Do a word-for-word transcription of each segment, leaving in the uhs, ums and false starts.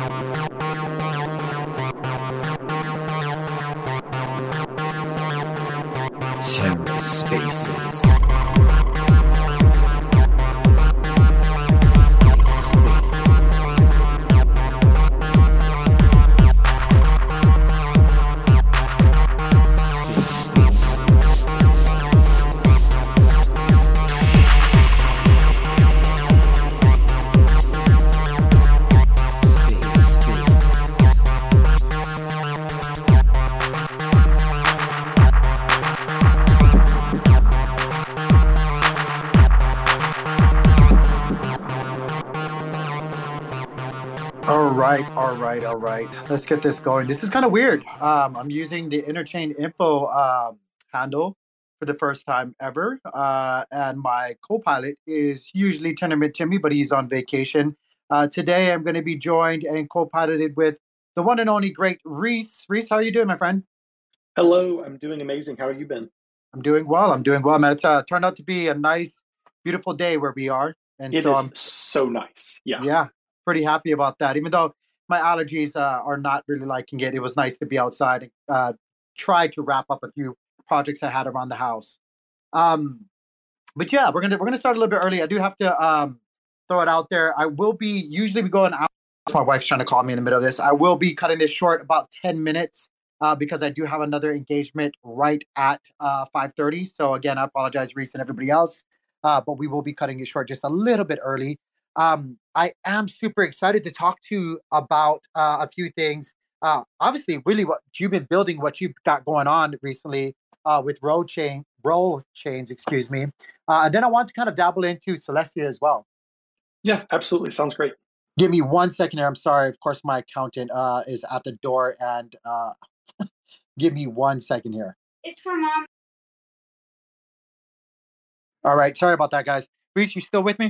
TerraSpaces. All right, all right, all right. Let's get this going. This is kind of weird. Um, I'm using the Interchain Info um, handle for the first time ever, uh, and my co-pilot is usually Tenement Timmy, but he's on vacation. Uh, today, I'm going to be joined and co-piloted with the one and only great Reese. Reese, how are you doing, my friend? Hello, I'm doing amazing. How have you been? I'm doing well. I'm doing well, man. It's uh, turned out to be a nice, beautiful day where we are, and It so is I'm so nice. Yeah. yeah, pretty happy about that. Even though my allergies uh, are not really liking it, it was nice to be outside and uh, try to wrap up a few projects I had around the house. Um, but yeah, we're gonna we're gonna start a little bit early. I do have to um, throw it out there. I will be usually be going out. My wife's trying to call me in the middle of this. I will be cutting this short about ten minutes uh, because I do have another engagement right at uh, five thirty. So again, I apologize, Reese and everybody else, uh, but we will be cutting it short just a little bit early. Um, I am super excited to talk to you about uh, a few things. Uh, obviously, really, what you've been building, what you've got going on recently uh, with road chain, roll chains, excuse me. Uh, and then I want to kind of dabble into Celestia as well. Yeah, absolutely. Sounds great. Give me one second here. I'm sorry. Of course, my accountant uh, is at the door, and uh, give me one second here. It's for mom. All right. Sorry about that, guys. Reese, you still with me?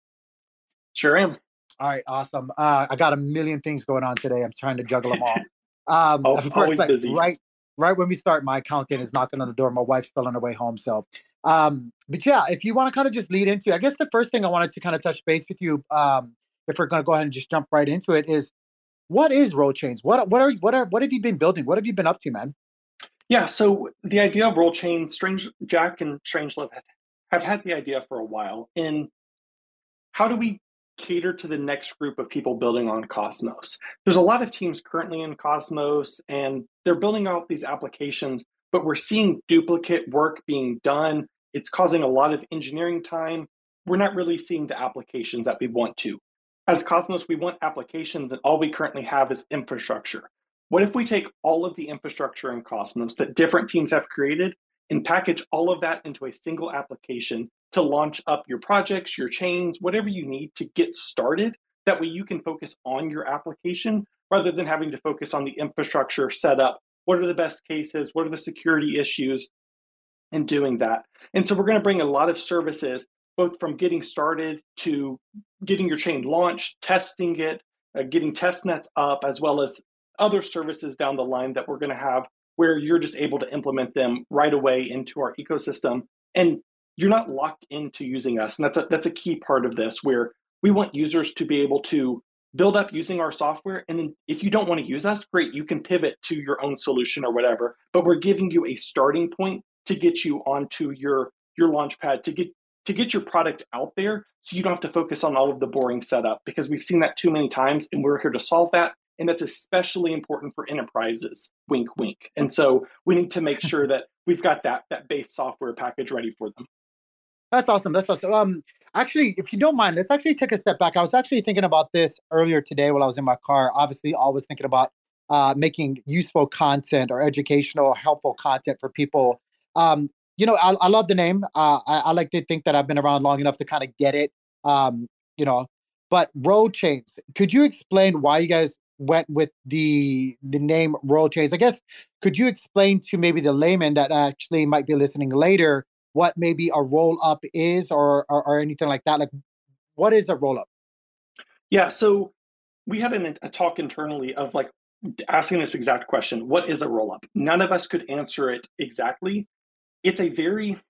Sure am. All right. Awesome. Uh, I got a million things going on today. I'm trying to juggle them all. Um, Oh, of course, always like, busy. right, right when we start, my accountant is knocking on the door. My wife's still on her way home. So, um, but yeah, if you want to kind of just lead into, I guess the first thing I wanted to kind of touch base with you, um, if we're going to go ahead and just jump right into it, is what is roll chains? What what are what are what have you been building? What have you been up to, man? Yeah, so the idea of roll chains, Strange Jack and Strangelove have, have had the idea for a while. In how do we cater to the next group of people building on Cosmos? There's a lot of teams currently in Cosmos, and they're building out these applications, but we're seeing duplicate work being done. It's causing a lot of engineering time. We're not really seeing the applications that we want to. As Cosmos, we want applications, and all we currently have is infrastructure. What if we take all of the infrastructure in Cosmos that different teams have created and package all of that into a single application to launch up your projects, your chains, whatever you need to get started? That way you can focus on your application rather than having to focus on the infrastructure setup. What are the best cases? What are the security issues? And doing that. And so we're going to bring a lot of services, both from getting started to getting your chain launched, testing it, uh, getting test nets up, as well as other services down the line that we're going to have where you're just able to implement them right away into our ecosystem. And you're not locked into using us. And that's a, that's a key part of this, where we want users to be able to build up using our software. And then if you don't want to use us, great, you can pivot to your own solution or whatever. But we're giving you a starting point to get you onto your, your launch pad, to get to get your product out there so you don't have to focus on all of the boring setup, because we've seen that too many times and we're here to solve that. And that's especially important for enterprises, wink, wink. And so we need to make sure that we've got that, that base software package ready for them. That's awesome. That's awesome. Um, actually, if you don't mind, let's actually take a step back. I was actually thinking about this earlier today while I was in my car. Obviously, always thinking about uh, making useful content or educational, helpful content for people. Um, you know, I, I love the name. Uh, I, I like to think that I've been around long enough to kind of get it. Um, you know, but road chains. Could you explain why you guys went with the the name road chains? I guess could you explain to maybe the layman that actually might be listening later what maybe a roll up is, or, or or anything like that? Like, what is a roll up? Yeah, so we had an, a talk internally of like asking this exact question: what is a roll up? None of us could answer it exactly. It's a very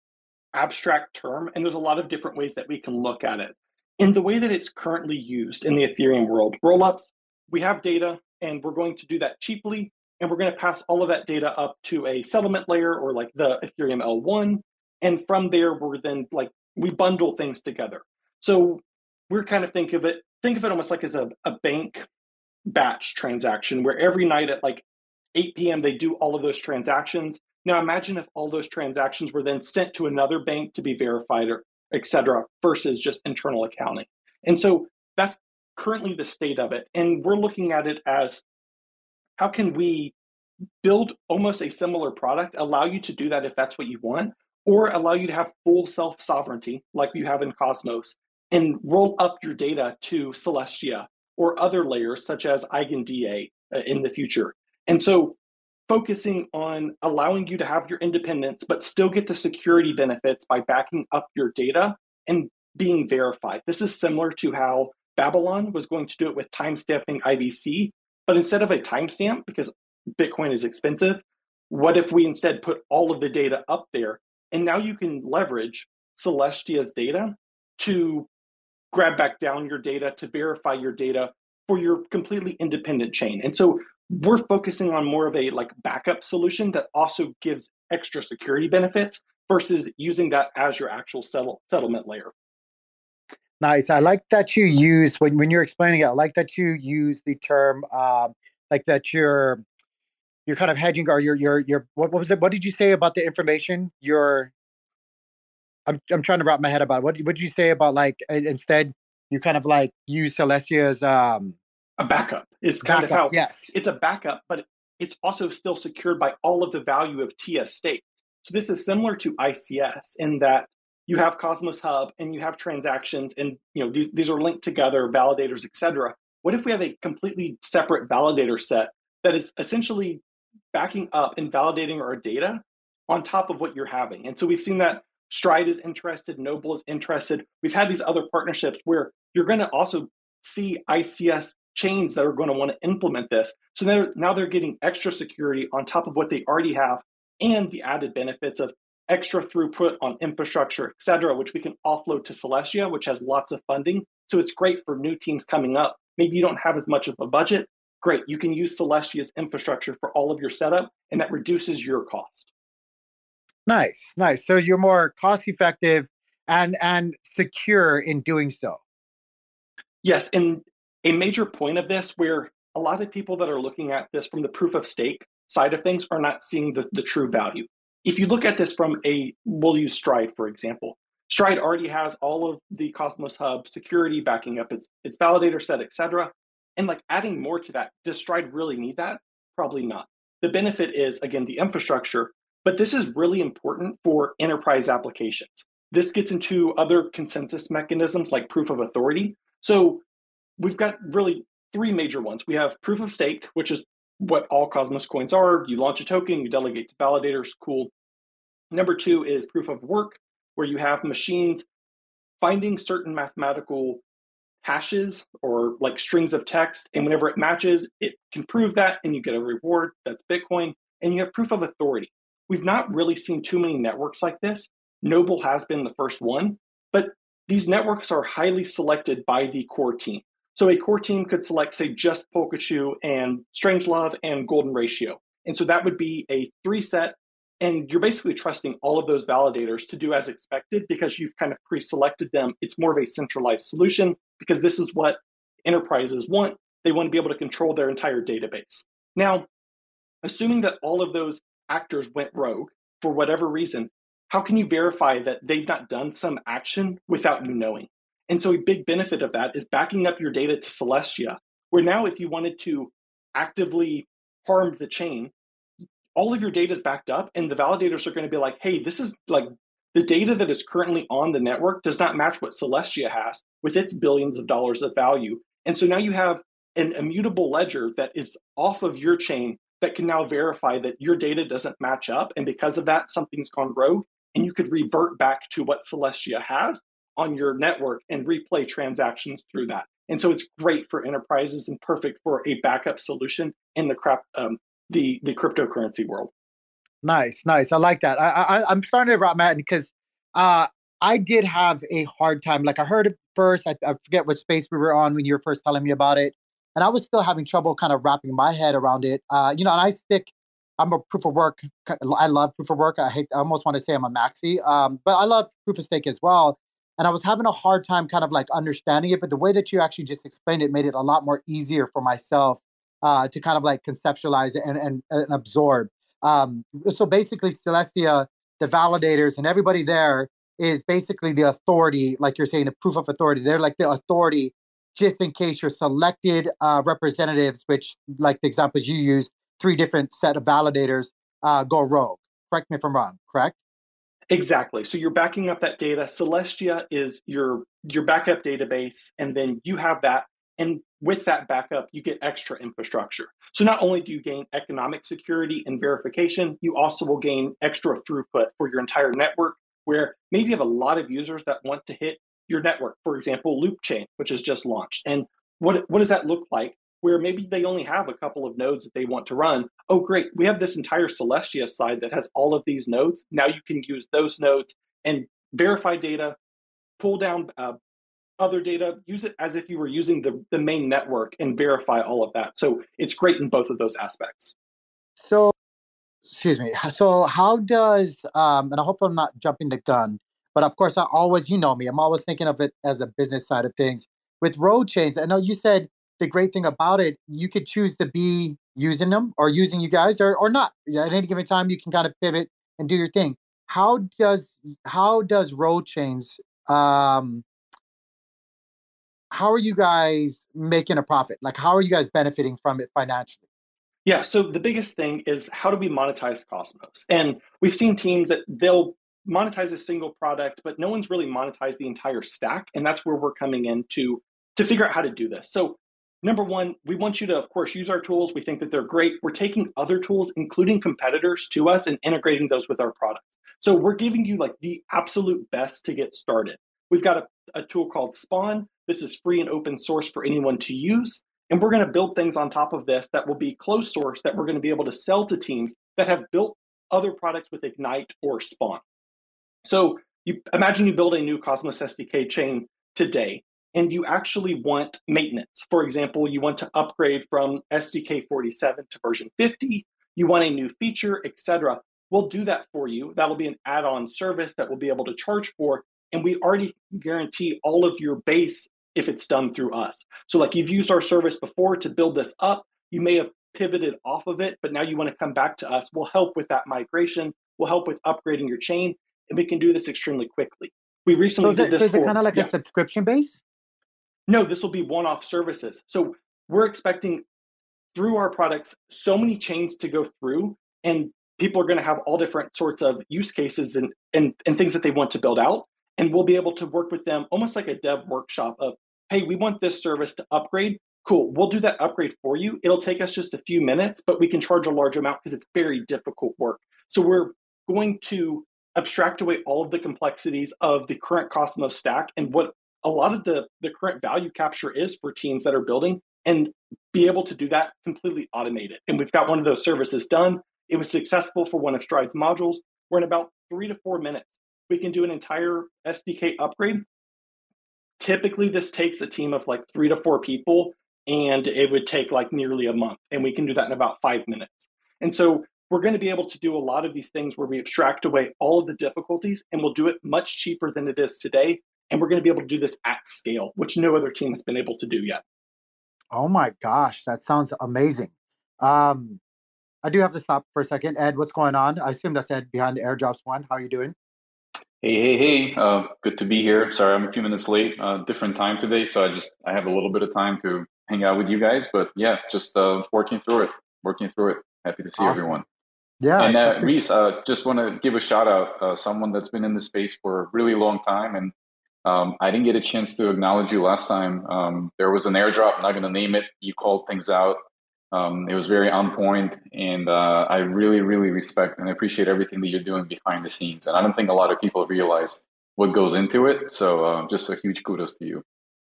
abstract term, and there's a lot of different ways that we can look at it. In the way that it's currently used in the Ethereum world, roll ups we have data and we're going to do that cheaply. And we're going to pass all of that data up to a settlement layer or like the Ethereum L one. And from there, we're then like, we bundle things together. So we're kind of think of it, think of it almost like as a, a bank batch transaction where every night at like eight p.m. they do all of those transactions. Now imagine if all those transactions were then sent to another bank to be verified or et cetera versus just internal accounting. And so that's currently the state of it. And we're looking at it as how can we build almost a similar product, allow you to do that if that's what you want, or allow you to have full self-sovereignty like you have in Cosmos and roll up your data to Celestia or other layers such as EigenDA uh, in the future. And so focusing on allowing you to have your independence, but still get the security benefits by backing up your data and being verified. This is similar to how Babylon was going to do it with timestamping I B C, but instead of a timestamp, because Bitcoin is expensive, what if we instead put all of the data up there? And now you can leverage Celestia's data to grab back down your data, to verify your data for your completely independent chain. And so we're focusing on more of a like backup solution that also gives extra security benefits versus using that as your actual settle, settlement layer. Nice. I like that you use when, when you're explaining it, I like that you use the term um, like that you're you're kind of hedging or you're you're you're what, what was it? What did you say about the information? You're I'm I'm trying to wrap my head about it. What what did you say about like instead you kind of like use Celestia's um a backup is kind backup, of how yes. It's a backup, but it's also still secured by all of the value of T S stake. So this is similar to I C S in that you have Cosmos Hub and you have transactions and you know these, these are linked together, validators, et cetera. What if we have a completely separate validator set that is essentially backing up and validating our data on top of what you're having? And so we've seen that Stride is interested, Noble is interested. We've had these other partnerships where you're going to also see I C S chains that are going to want to implement this. So they're, now they're getting extra security on top of what they already have and the added benefits of extra throughput on infrastructure, et cetera, which we can offload to Celestia, which has lots of funding. So it's great for new teams coming up. Maybe you don't have as much of a budget. Great, you can use Celestia's infrastructure for all of your setup, and that reduces your cost. Nice, nice. So you're more cost effective and and secure in doing so. Yes, and a major point of this where a lot of people that are looking at this from the proof of stake side of things are not seeing the, the true value. If you look at this from a, we'll use Stride, for example. Stride already has all of the Cosmos Hub security backing up its, its validator set, et cetera. And like adding more to that, does Stride really need that? Probably not. The benefit is, again, the infrastructure, but this is really important for enterprise applications. This gets into other consensus mechanisms like proof of authority. So we've got really three major ones. We have proof of stake, which is what all Cosmos coins are. You launch a token, you delegate to validators, cool. Number two is proof of work, where you have machines finding certain mathematical hashes or like strings of text, and whenever it matches, it can prove that and you get a reward. That's Bitcoin. And you have proof of authority. We've not really seen too many networks like this. Noble has been the first one, but these networks are highly selected by the core team. So a core team could select, say, just Polkashu and Strangelove and Golden Ratio. And so that would be a three set, and you're basically trusting all of those validators to do as expected because you've kind of pre-selected them. It's more of a centralized solution because this is what enterprises want. They want to be able to control their entire database. Now, assuming that all of those actors went rogue for whatever reason, how can you verify that they've not done some action without you knowing? And so a big benefit of that is backing up your data to Celestia, where now if you wanted to actively harm the chain, all of your data is backed up and the validators are going to be like, hey, this is like the data that is currently on the network does not match what Celestia has with its billions of dollars of value. And so now you have an immutable ledger that is off of your chain that can now verify that your data doesn't match up. And because of that, something's gone rogue and you could revert back to what Celestia has on your network and replay transactions through that. And so it's great for enterprises and perfect for a backup solution in the crap, um, the, the cryptocurrency world. Nice, nice. I like that. I, I I'm starting to wrap my head because uh, I did have a hard time. Like I heard it first. I, I forget what space we were on when you were first telling me about it. and I was still having trouble kind of wrapping my head around it. Uh, you know, and I stick. I'm a proof of work. I love proof of work. I hate. I almost want to say I'm a maxi, um, but I love proof of stake as well. And I was having a hard time kind of like understanding it. But the way that you actually just explained it made it a lot more easier for myself uh, to kind of like conceptualize it and and, and absorb. Um, so basically, Celestia, the validators, and everybody there is basically the authority, like you're saying, the proof of authority. They're like the authority just in case your selected uh, representatives, which, like the examples you used, three different set of validators uh, go rogue. Correct me if I'm wrong, correct? Exactly. So you're backing up that data. Celestia is your your backup database, and then you have that. And with that backup, you get extra infrastructure. So not only do you gain economic security and verification, you also will gain extra throughput for your entire network, where maybe you have a lot of users that want to hit your network. For example, Loopchain, which has just launched. And what, what does that look like? Where maybe they only have a couple of nodes that they want to run. Oh, great. We have this entire Celestia side that has all of these nodes. Now you can use those nodes and verify data, pull down uh, other data, use it as if you were using the, the main network and verify all of that. So it's great in both of those aspects. So, excuse me. So how does, um, and I hope I'm not jumping the gun, but of course I always, you know me, I'm always thinking of it as a business side of things. With road chains, I know you said the great thing about it, you could choose to be using them or using you guys or, or not. At any given time, you can kind of pivot and do your thing. How does, how does road chains, um, how are you guys making a profit? Like, how are you guys benefiting from it financially? Yeah, so the biggest thing is how do we monetize Cosmos? And we've seen teams that they'll monetize a single product, but no one's really monetized the entire stack. And that's where we're coming in to, to figure out how to do this. So number one, we want you to, of course, use our tools. We think that they're great. We're taking other tools, including competitors, to us and integrating those with our products. So we're giving you like the absolute best to get started. We've got a, a tool called Spawn. This is free and open source for anyone to use. And we're going to build things on top of this that will be closed source that we're going to be able to sell to teams that have built other products with Ignite or Spawn. So you imagine you build a new Cosmos S D K chain today, and you actually want maintenance. For example, you want to upgrade from S D K forty-seven to version fifty, you want a new feature, et cetera. We'll do that for you. That'll be an add-on service that we'll be able to charge for, and we already guarantee all of your base if it's done through us. So like you've used our service before to build this up, you may have pivoted off of it, but now you want to come back to us. We'll help with that migration. We'll help with upgrading your chain, and we can do this extremely quickly. We recently So is did it, this so is it for, kind of like yeah. a subscription base? No, this will be one-off services. So we're expecting through our products so many chains to go through, and people are going to have all different sorts of use cases and, and, and things that they want to build out. And we'll be able to work with them almost like a dev workshop of, hey, we want this service to upgrade. Cool, we'll do that upgrade for you. It'll take us just a few minutes, but we can charge a large amount because it's very difficult work. So we're going to abstract away all of the complexities of the current Cosmos stack and what a lot of the, the current value capture is for teams that are building, and be able to do that completely automated. And we've got one of those services done. It was successful for one of Stride's modules. We're in about three to four minutes. We can do an entire S D K upgrade. Typically, this takes a team of like three to four people, and it would take like nearly a month. And we can do that in about five minutes. And so we're going to be able to do a lot of these things where we abstract away all of the difficulties, and we'll do it much cheaper than it is today. And we're going to be able to do this at scale, which no other team has been able to do yet. Oh my gosh, that sounds amazing. Um, I do have to stop for a second. Ed, what's going on? I assume that's Ed behind the airdrops one. How are you doing? Hey, hey, hey, uh, good to be here. Sorry, I'm a few minutes late, uh, different time today. So I just, I have a little bit of time to hang out with you guys, but yeah, just uh, working through it, working through it. Happy to see Awesome. everyone. Yeah. And uh, Reese, uh, just want to give a shout out, uh, someone that's been in the space for a really long time. And um, I didn't get a chance to acknowledge you last time. Um, there was an airdrop, I'm not going to name it. You called things out. Um, it was very on point, and uh, I really, really respect and appreciate everything that you're doing behind the scenes. And I don't think a lot of people realize what goes into it. So uh, just a huge kudos to you.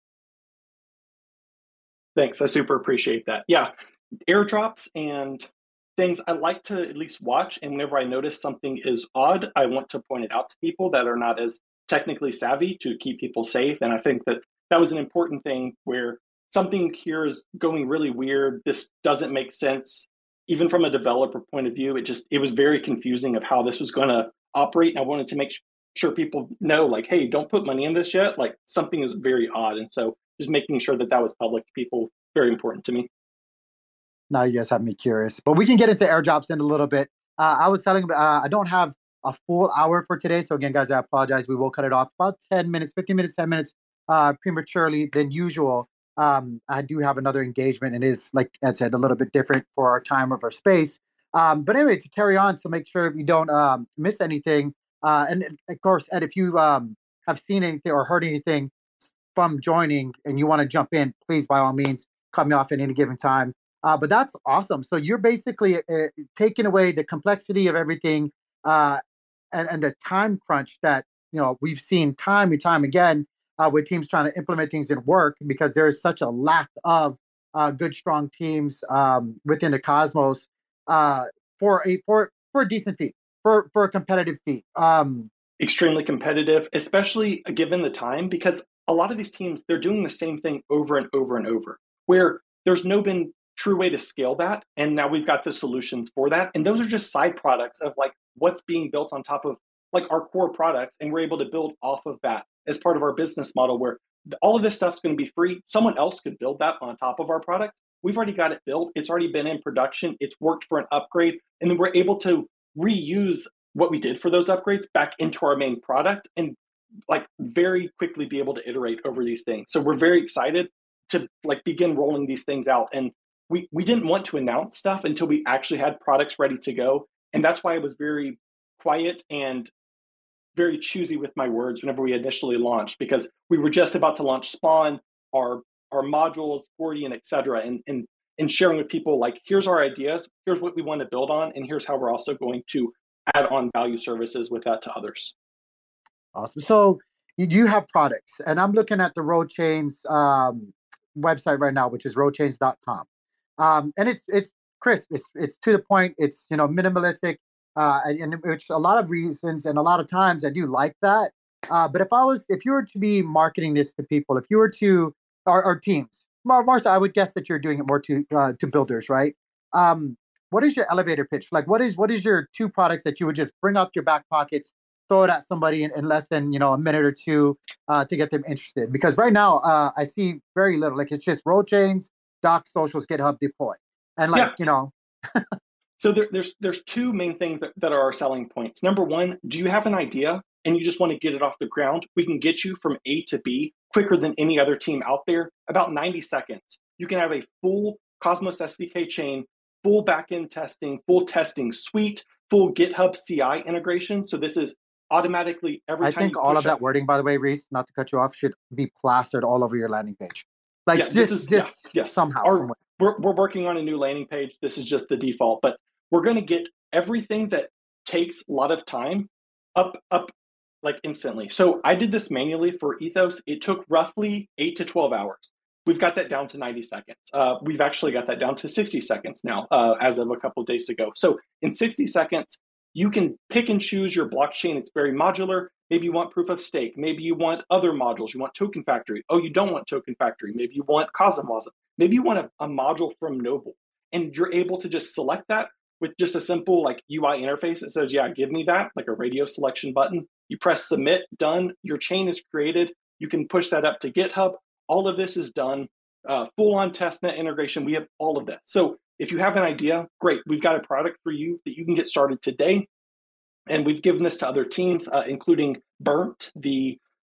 Thanks. I super appreciate that. Yeah, airdrops and things I like to at least watch. And whenever I notice something is odd, I want to point it out to people that are not as technically savvy to keep people safe. And I think that that was an important thing where something here is going really weird. This doesn't make sense. Even from a developer point of view, it just, it was very confusing of how this was going to operate. And I wanted to make sure people know, like, hey, don't put money in this yet. Like, something is very odd. And so just making sure that that was public to people, very important to me. Now you guys have me curious, but we can get into airdrops in a little bit. Uh, I was telling, uh, I don't have a full hour for today. So again, guys, I apologize. We will cut it off about ten minutes, fifteen minutes, ten minutes uh, prematurely than usual. Um, I do have another engagement, and it is, like I said, a little bit different for our time of our space. Um, but anyway, to carry on, to make sure you don't um, miss anything. Uh, and of course, Ed, if you um, have seen anything or heard anything from joining and you want to jump in, please, by all means, cut me off at any given time. Uh, but that's awesome. So you're basically uh, taking away the complexity of everything uh, and, and the time crunch that, you know, we've seen time and time again uh, with teams trying to implement things in work, because there is such a lack of uh, good, strong teams um, within the Cosmos uh, for a for for a decent fee, for for a competitive fee. Um, Extremely competitive, especially given the time, because a lot of these teams, they're doing the same thing over and over and over, where there's no been true way to scale that. And now we've got the solutions for that. And those are just side products of like what's being built on top of like our core products. And we're able to build off of that as part of our business model, where all of this stuff's going to be free. Someone else could build that on top of our products. We've already got it built. It's already been in production. It's worked for an upgrade. And then we're able to reuse what we did for those upgrades back into our main product and like very quickly be able to iterate over these things. So we're very excited to like begin rolling these things out. And we, we didn't want to announce stuff until we actually had products ready to go. And that's why I was very quiet and very choosy with my words whenever we initially launched, because we were just about to launch Spawn, our our modules, Gordian, et cetera, and, and, and sharing with people like, here's our ideas, here's what we want to build on, and here's how we're also going to add on value services with that to others. Awesome. So you do have products, and I'm looking at the Roadchains um, website right now, which is roadchains dot com. Um, and it's it's crisp, it's it's to the point, it's, you know, minimalistic, uh, and, and which a lot of reasons and a lot of times I do like that. Uh, but if I was, if you were to be marketing this to people, if you were to, or, or teams, Mar- Marcia, I would guess that you're doing it more to uh, to builders, right? Um, what is your elevator pitch? Like, what is what is your two products that you would just bring up your back pockets, throw it at somebody in, in less than, you know, a minute or two uh, to get them interested? Because right now uh, I see very little. Like, it's just Roadchains, Doc, Socials, GitHub, Deploy, and like, yeah. you know. So there, there's there's two main things that, that are our selling points. Number one, do you have an idea and you just want to get it off the ground? We can get you from A to B quicker than any other team out there, about ninety seconds. You can have a full Cosmos S D K chain, full backend testing, full testing suite, full GitHub C I integration. So this is automatically every I time. I think you all push of that up, wording, by the way, Reese, not to cut you off, should be plastered all over your landing page. Like, yeah, just, this is, just yeah, yes. somehow. Our, we're, we're working on a new landing page. This is just the default, but we're going to get everything that takes a lot of time up, up like instantly. So I did this manually for Ethos. It took roughly eight to twelve hours. We've got that down to ninety seconds. Uh, we've actually got that down to sixty seconds now, uh, as of a couple of days ago. So in sixty seconds, you can pick and choose your blockchain. It's very modular. Maybe you want proof of stake. Maybe you want other modules. You want Token Factory. Oh, you don't want Token Factory. Maybe you want Cosmos. Maybe you want a, a module from Noble. And you're able to just select that with just a simple like U I interface that says, yeah, give me that, like a radio selection button. You press submit, done. Your chain is created. You can push that up to GitHub. All of this is done. Uh, full-on testnet integration. We have all of this. So if you have an idea, great. We've got a product for you that you can get started today. And we've given this to other teams, uh, including Burnt, the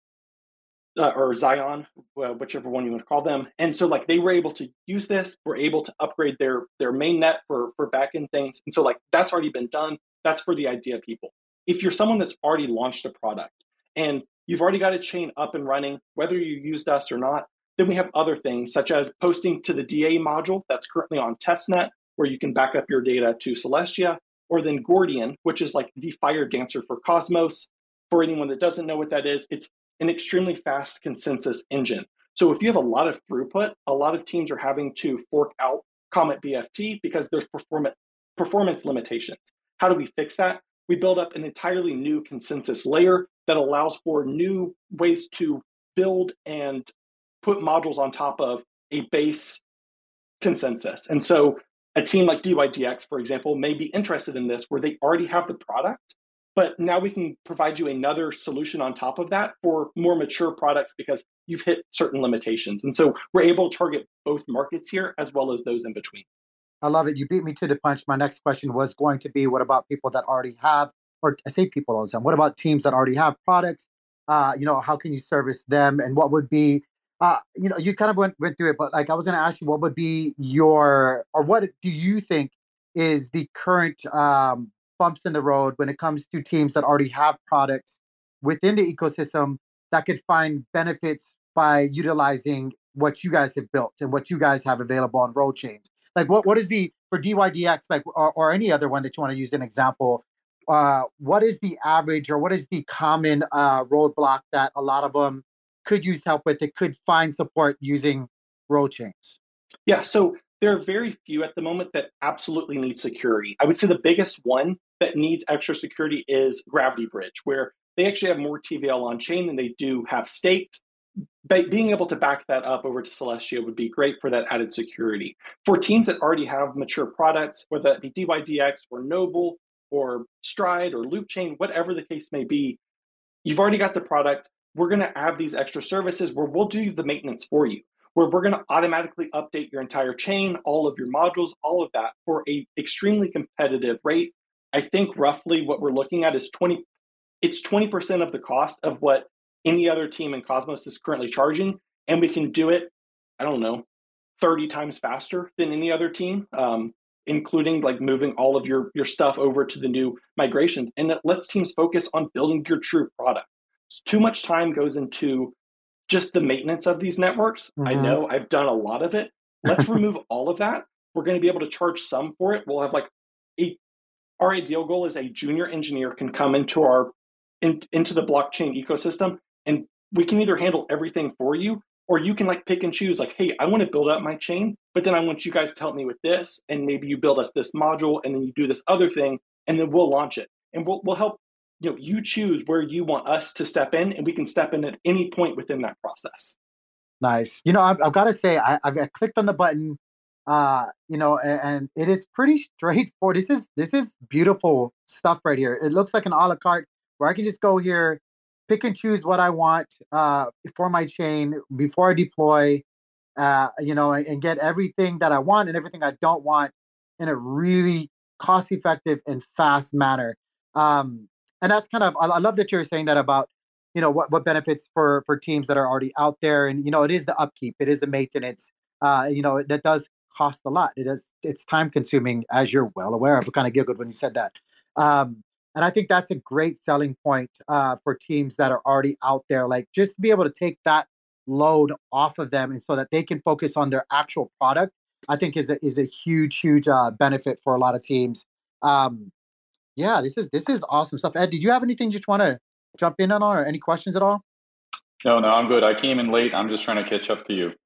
uh, or Zion, well, whichever one you want to call them. And so like they were able to use this. We're able to upgrade their their main net for, for backend things. And so like that's already been done. That's for the idea people. If you're someone that's already launched a product and you've already got a chain up and running, whether you used us or not, then we have other things such as posting to the D A module that's currently on testnet, where you can back up your data to Celestia, or then Gordian, which is like the fire dancer for Cosmos. For anyone that doesn't know what that is, it's an extremely fast consensus engine. So if you have a lot of throughput, a lot of teams are having to fork out Comet B F T because there's performance performance limitations. How do we fix that? We build up an entirely new consensus layer that allows for new ways to build and put modules on top of a base consensus. And so a team like D Y D X, for example, may be interested in this where they already have the product, but now we can provide you another solution on top of that for more mature products because you've hit certain limitations. And so we're able to target both markets here as well as those in between. I love it. You beat me to the punch. My next question was going to be, what about people that already have, or I say people all the time, what about teams that already have products? Uh, you know, how can you service them? And what would be, uh, you know, you kind of went, went through it, but like I was going to ask you, what would be your, or what do you think is the current um, bumps in the road when it comes to teams that already have products within the ecosystem that could find benefits by utilizing what you guys have built and what you guys have available on Rollchains? Like what, what is the, for D Y D X, like, or, or any other one that you want to use an example, uh, what is the average or what is the common uh, roadblock that a lot of them could use help with? It could find support using Rollchains? Yeah, so there are very few at the moment that absolutely need security. I would say the biggest one that needs extra security is Gravity Bridge, where they actually have more T V L on chain than they do have staked. But being able to back that up over to Celestia would be great for that added security. For teams that already have mature products, whether that be D Y D X or Noble or Stride or Loopchain, whatever the case may be, you've already got the product. We're going to have these extra services where we'll do the maintenance for you, where we're going to automatically update your entire chain, all of your modules, all of that for a extremely competitive rate. I think roughly what we're looking at is twenty, it's twenty percent of the cost of what any other team in Cosmos is currently charging. And we can do it, I don't know, thirty times faster than any other team, um, including like moving all of your, your stuff over to the new migrations. And it lets teams focus on building your true product. So too much time goes into just the maintenance of these networks. Mm-hmm. I know I've done a lot of it. Let's remove all of that. We're going to be able to charge some for it. We'll have like a, our ideal goal is a junior engineer can come into our, in, into the blockchain ecosystem, and we can either handle everything for you, or you can like pick and choose like, hey, I want to build up my chain, but then I want you guys to help me with this. And maybe you build us this module and then you do this other thing and then we'll launch it. And we'll, we'll help, you know, you choose where you want us to step in, and we can step in at any point within that process. Nice. You know, I've, I've got to say, I, I've I clicked on the button, uh, you know, and, and it is pretty straightforward. This is, this is beautiful stuff right here. It looks like an a la carte where I can just go here, pick and choose what I want uh, for my chain before I deploy, uh, you know, and, and get everything that I want and everything I don't want in a really cost-effective and fast manner. Um, and that's kind of, I, I love that you're saying that about, you know, what, what benefits for, for teams that are already out there. And, you know, it is the upkeep, it is the maintenance, uh, you know, that does cost a lot. It is, it's time consuming, as you're well aware of. I kind of giggled when you said that. Um, And I think that's a great selling point uh, for teams that are already out there, like just to be able to take that load off of them and so that they can focus on their actual product, I think is a, is a huge, huge uh, benefit for a lot of teams. Um, yeah, this is this is awesome stuff. Ed, did you have anything you just want to jump in on or any questions at all? No, no, I'm good. I came in late. I'm just trying to catch up to you.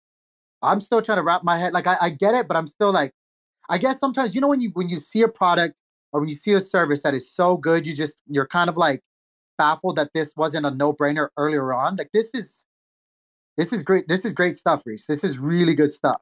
I'm still trying to wrap my head. Like I, I get it, but I'm still like, I guess sometimes, you know, when you when you see a product or when you see a service that is so good, you just, you're kind of like baffled that this wasn't a no-brainer earlier on. Like this is, this is great. This is great stuff, Reese. This is really good stuff.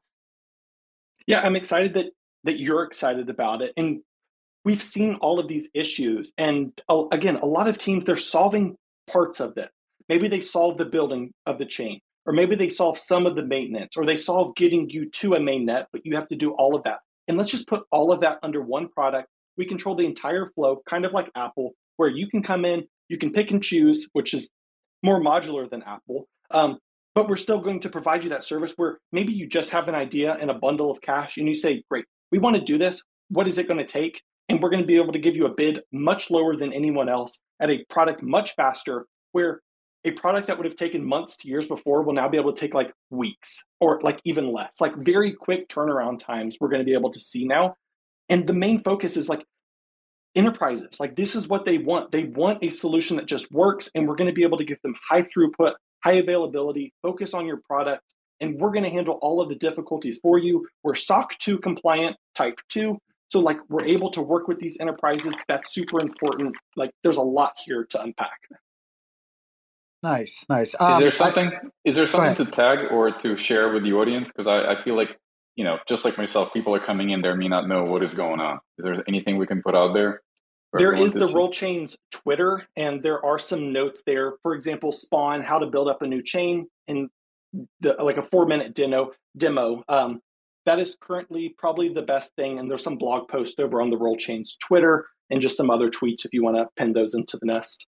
Yeah, I'm excited that that you're excited about it. And we've seen all of these issues. And uh, again, a lot of teams, they're solving parts of it. Maybe they solve the building of the chain, or maybe they solve some of the maintenance, or they solve getting you to a mainnet, but you have to do all of that. And let's just put all of that under one product. We control the entire flow, kind of like Apple, where you can come in, you can pick and choose, which is more modular than Apple. Um, but we're still going to provide you that service where maybe you just have an idea and a bundle of cash and you say, great, we want to do this. What is it going to take? And we're going to be able to give you a bid much lower than anyone else at a product much faster, where a product that would have taken months to years before will now be able to take like weeks or like even less, like very quick turnaround times we're going to be able to see now. And the main focus is like enterprises, like this is what they want. They want a solution that just works, and we're going to be able to give them high throughput, high availability, focus on your product, and we're going to handle all of the difficulties for you. We're S O C two compliant type two. So like we're able to work with these enterprises. That's super important. Like there's a lot here to unpack. Nice, nice. Is there Um, I, something? Is there go something ahead. to tag or to share with the audience? Because I, I feel like, you know, just like myself, people are coming in there may not know what is going on. Is there anything we can put out there for There everyone is to the see? Rollchains Twitter, and there are some notes there. For example, Spawn, how to build up a new chain, in the like a four minute demo. Demo um, that is currently probably the best thing. And there's some blog posts over on the Rollchains Twitter and just some other tweets if you want to pin those into the nest.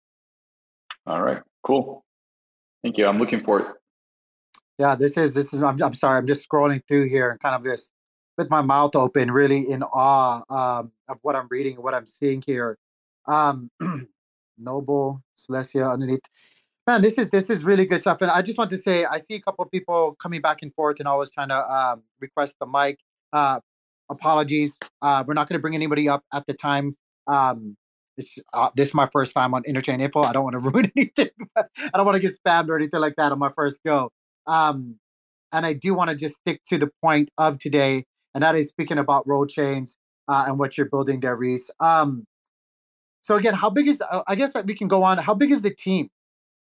All right, cool. Thank you. I'm looking for it. Yeah, this is this is. I'm, I'm sorry. I'm just scrolling through here and kind of just with my mouth open, really in awe um, of what I'm reading, what I'm seeing here. Um, Noble Celestia underneath. Man, this is this is really good stuff. And I just want to say, I see a couple of people coming back and forth and always trying to um, request the mic. Uh, apologies. Uh, we're not going to bring anybody up at the time. Um, it's, uh, this is my first time on Interchain Info. I don't want to ruin anything. I don't want to get spammed or anything like that on my first go. Um, and I do want to just stick to the point of today, and that is speaking about Rollchains uh, and what you're building there, Reese. Um, so again, how big is? Uh, I guess we can go on. How big is the team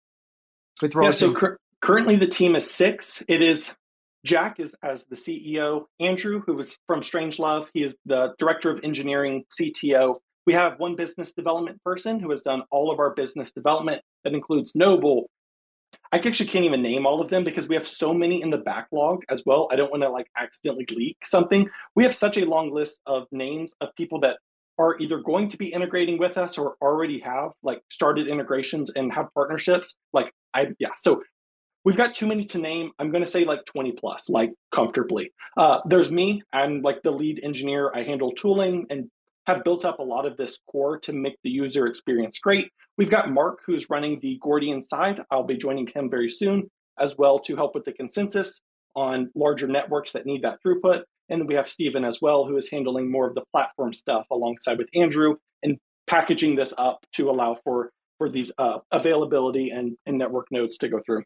with Yeah, so Rollchains? cur- currently the team is six. It is Jack is as the C E O, Andrew, who is from Strangelove. He is the director of engineering, C T O. We have one business development person who has done all of our business development. That includes Noble. I actually can't even name all of them because we have so many in the backlog as well. I don't want to like accidentally leak something. We have such a long list of names of people that are either going to be integrating with us or already have like started integrations and have partnerships. Like I, yeah. So we've got too many to name. I'm going to say like twenty plus, like comfortably. Uh, there's me. I'm like the lead engineer. I handle tooling and have built up a lot of this core to make the user experience great. We've got Mark, who's running the Gordian side. I'll be joining him very soon as well to help with the consensus on larger networks that need that throughput. And then we have Stephen as well, who is handling more of the platform stuff alongside with Andrew and packaging this up to allow for, for these uh, availability and, and network nodes to go through.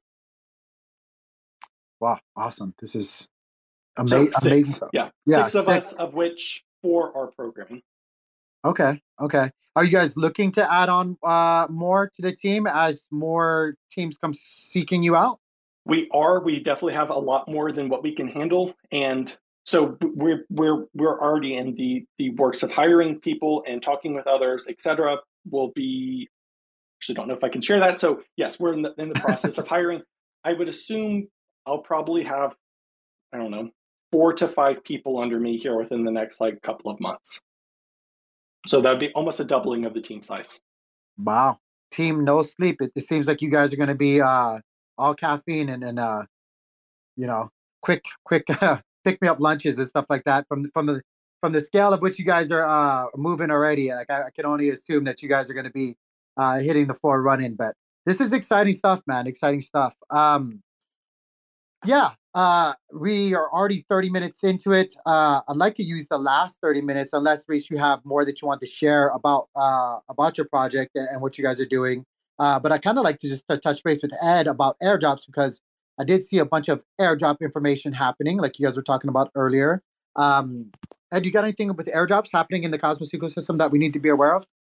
Wow, awesome! This is So ama- amazing six, stuff. yeah, Yeah, six of us, six. of which four are programming. Okay, okay. Are you guys looking to add on uh, more to the team as more teams come seeking you out? We are. We definitely have a lot more than what we can handle, and so we're we're we're already in the the works of hiring people and talking with others, et cetera. We'll be actually don't know if I can share that. So yes, we're in the in the process of hiring. I would assume I'll probably have I don't know four to five people under me here within the next like couple of months. So that'd be almost a doubling of the team size. Wow, team no sleep. It, it seems like you guys are going to be uh, all caffeine and and uh, you know quick quick pick me up lunches and stuff like that from from the from the scale of which you guys are uh, moving already. Like I, I can only assume that you guys are going to be uh, hitting the floor running. But this is exciting stuff, man. Exciting stuff. Um, Yeah, uh, we are already thirty minutes into it. Uh, I'd like to use the last thirty minutes, unless Reese, you have more that you want to share about uh, about your project and, and what you guys are doing. Uh, but I kind of like to just uh, touch base with Ed about airdrops because I did see a bunch of airdrop information happening, like you guys were talking about earlier. Um, Ed, you got anything with airdrops happening in the Cosmos ecosystem that we need to be aware of?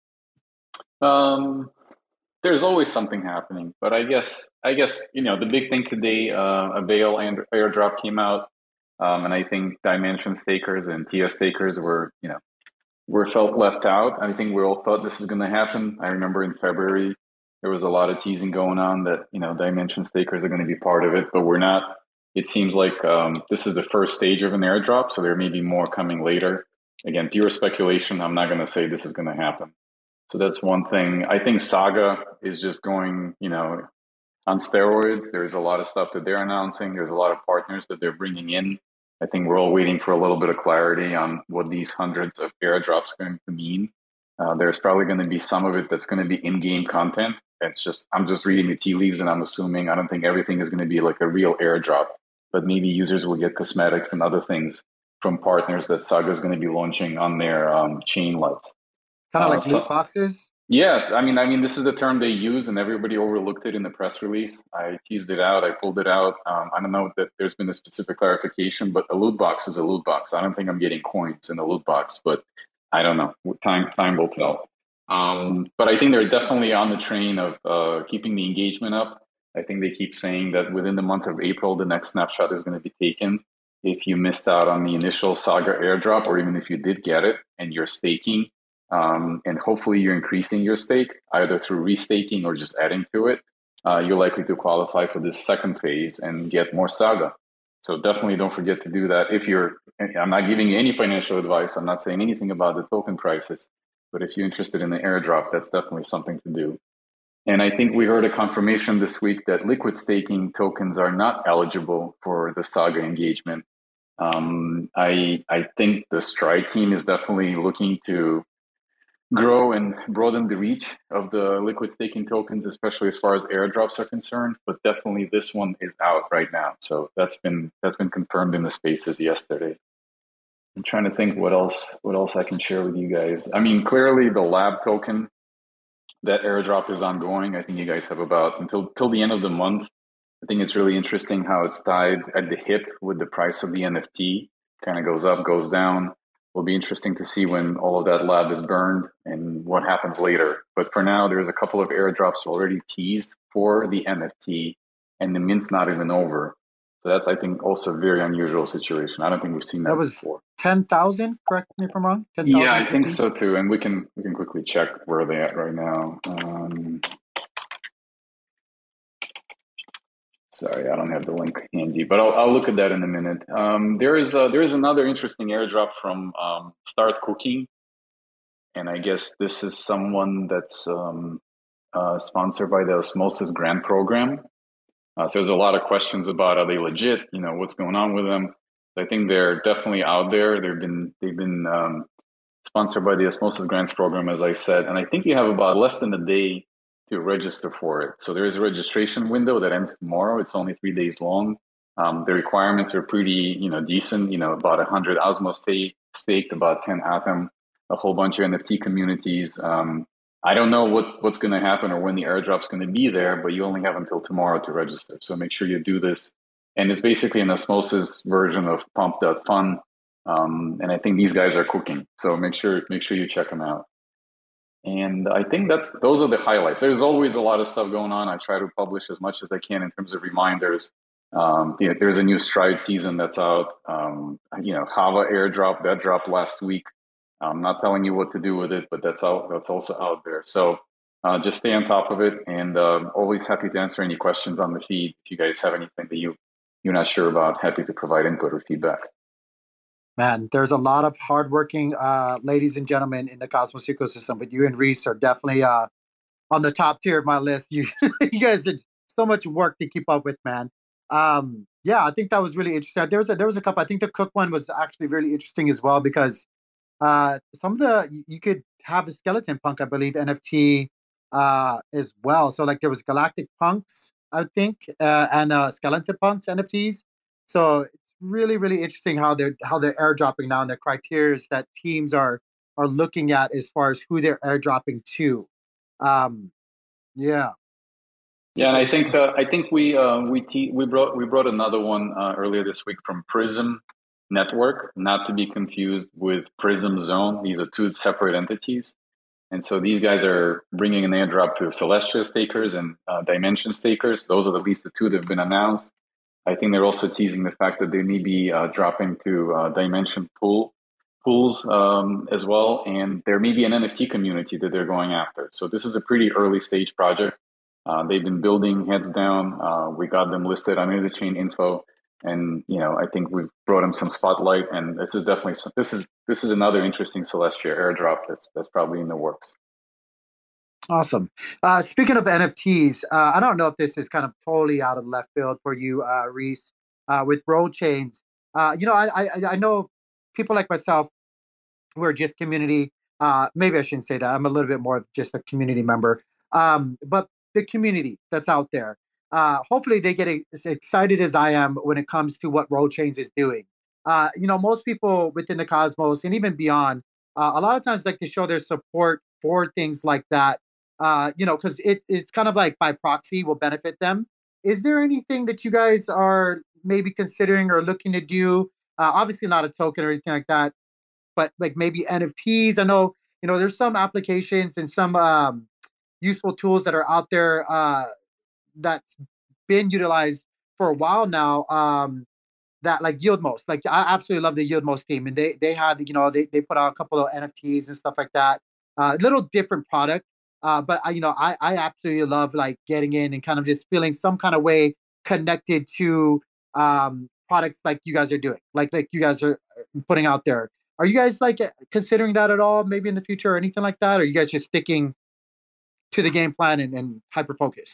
Um, there's always something happening, but I guess I guess you know the big thing today. Uh, Avail and airdrop came out, um, and I think Dimension stakers and T S stakers were you know were felt left out. I think we all thought this was going to happen. I remember in February there was a lot of teasing going on that you know Dimension stakers are going to be part of it, but we're not. It seems like um, this is the first stage of an airdrop, so there may be more coming later. Again, pure speculation. I'm not going to say this is going to happen. So that's one thing. I think Saga is just going, you know, on steroids. There's a lot of stuff that they're announcing. There's a lot of partners that they're bringing in. I think we're all waiting for a little bit of clarity on what these hundreds of airdrops are going to mean. Uh, there's probably going to be some of it that's going to be in-game content. It's just, I'm just reading the tea leaves and I'm assuming, I don't think everything is going to be like a real airdrop, but maybe users will get cosmetics and other things from partners that Saga is going to be launching on their um, chain lets. Kind of Uh, like loot so, boxes? yeah, it's, I mean, I mean, this is the term they use, and everybody overlooked it in the press release. I teased it out. I pulled it out. Um, I don't know that there's been a specific clarification, but a loot box is a loot box. I don't think I'm getting coins in a loot box, but I don't know. Time time will tell. Um, but I think they're definitely on the train of uh, keeping the engagement up. I think they keep saying that within the month of April, the next snapshot is going to be taken. If you missed out on the initial Saga airdrop, or even if you did get it and you're staking, um, and hopefully you're increasing your stake either through restaking or just adding to it, uh, you're likely to qualify for this second phase and get more Saga. So definitely don't forget to do that. If you're, I'm not giving you any financial advice. I'm not saying anything about the token prices, but if you're interested in the airdrop, that's definitely something to do. And I think we heard a confirmation this week that liquid staking tokens are not eligible for the Saga engagement. Um, I I think the Stride team is definitely looking to grow and broaden the reach of the liquid staking tokens, especially as far as airdrops are concerned. But definitely this one is out right now. So that's been that's been confirmed in the spaces yesterday. I'm trying to think what else what else I can share with you guys. I mean, clearly the lab token, that airdrop is ongoing. I think you guys have about until till the end of the month. I think it's really interesting how it's tied at the hip with the price of the N F T. Kind of goes up, goes down. Will be interesting to see when all of that lab is burned and what happens later. But for now, there's a couple of airdrops already teased for the N F T, and the mint's not even over. So that's, I think, also a very unusual situation. I don't think we've seen that, That was before. ten thousand. Correct me if I'm wrong. ten Yeah, I think so too. And we can we can quickly check where they're at right now. Um, sorry, I don't have the link handy, but I'll I'll look at that in a minute. Um, there is a, there is another interesting airdrop from um, Start Cooking, and I guess this is someone that's um, uh, sponsored by the Osmosis Grant Program. Uh, so there's a lot of questions about, are they legit? You know, what's going on with them? I think they're definitely out there. They've been they've been um, sponsored by the Osmosis Grants Program, as I said, and I think you have about less than a day to register for it. So there is a registration window that ends tomorrow. It's only three days long. Um, the requirements are pretty, you know, decent. You know, about one hundred Osmo stake, staked, about ten Atom, a whole bunch of N F T communities. Um, I don't know what, what's going to happen or when the airdrop's going to be there, but you only have until tomorrow to register. So make sure you do this. And it's basically an osmosis version of Pump dot Fun. Um, and I think these guys are cooking. So make sure make sure you check them out. And I think that's those are the highlights. There's always a lot of stuff going on. I try to publish as much as I can in terms of reminders. Um, you know, there's a new Stride season that's out. Um, you know, Hava airdrop that dropped last week. I'm not telling you what to do with it, but that's out. That's also out there. So uh, just stay on top of it, and uh, always happy to answer any questions on the feed. If you guys have anything that you you're not sure about, happy to provide input or feedback. Man, there's a lot of hardworking uh, ladies and gentlemen in the Cosmos ecosystem, but you and Reese are definitely uh, on the top tier of my list. You, you guys did so much work to keep up with, man. Um, yeah, I think that was really interesting. There was a, there was a couple. I think the Cook one was actually really interesting as well because uh, some of the you could have a Skeleton Punk, I believe, N F T uh, as well. So like there was Galactic Punks, I think, uh, and uh, Skeleton Punks N F Ts. So it's really really interesting how they're how they're airdropping now and the criteria that teams are are looking at as far as who they're airdropping to. Um, yeah. Yeah, and I think uh, I think we uh, we te- we brought we brought another one uh, earlier this week from Prism Network, not to be confused with Prism Zone. These are two separate entities, and so these guys are bringing an airdrop to Celestia stakers and uh, Dimension stakers. Those are at least the two that have been announced. I think they're also teasing the fact that they may be uh, dropping to uh, Dimension pool pools um, as well, and there may be an N F T community that they're going after. So this is a pretty early stage project. Uh, they've been building heads down. Uh, we got them listed on Interchain Info, and you know I think we've brought them some spotlight. And this is definitely this is this is another interesting Celestia airdrop that's that's probably in the works. Awesome. Uh, speaking of N F Ts, uh, I don't know if this is kind of totally out of left field for you, uh, Reese, uh, with roll chains. Uh, you know, I, I I know people like myself who are just community. Uh, maybe I shouldn't say that. I'm a little bit more of just a community member. Um, but the community that's out there, uh, hopefully they get as excited as I am when it comes to what roll chains is doing. Uh, you know, most people within the Cosmos and even beyond, uh, a lot of times like to show their support for things like that uh, you know, because it, it's kind of like by proxy will benefit them. Is there anything that you guys are maybe considering or looking to do? Uh, obviously, not a token or anything like that, but like maybe N F Ts. I know, you know, there's some applications and some um, useful tools that are out there uh, that's been utilized for a while now. Um, that like Yieldmost, like I absolutely love the Yieldmost team, and they they had you know they they put out a couple of N F Ts and stuff like that. A uh, little different product, uh, but I, you know I I absolutely love like getting in and kind of just feeling some kind of way connected to um products like you guys are doing, like like you guys are putting out there. Are you guys like considering that at all, maybe in the future or anything like that? Or are you guys just sticking to the game plan and, and hyper focused?